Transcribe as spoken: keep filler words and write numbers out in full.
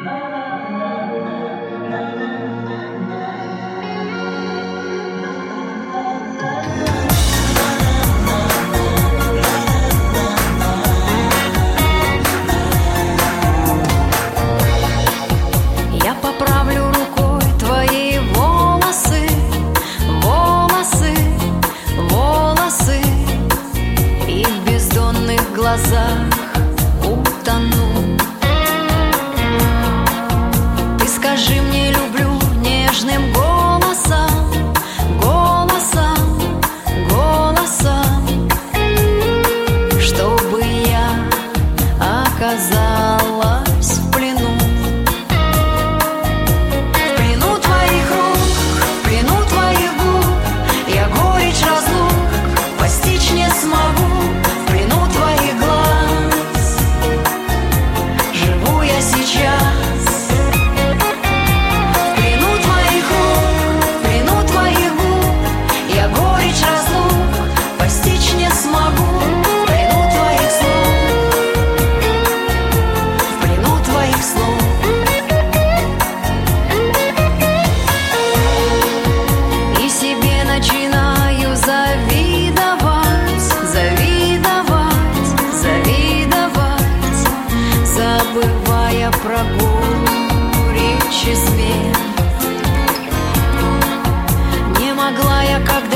Глазах утону. Ты скажи мне, люблю нежным голосом, голосом, голосом, чтобы я оказалась в плену. В плену твоих рук, в плену твоих губ, я горечь разлук постичь не смогу. Забывая про горечь и свет, не могла я когда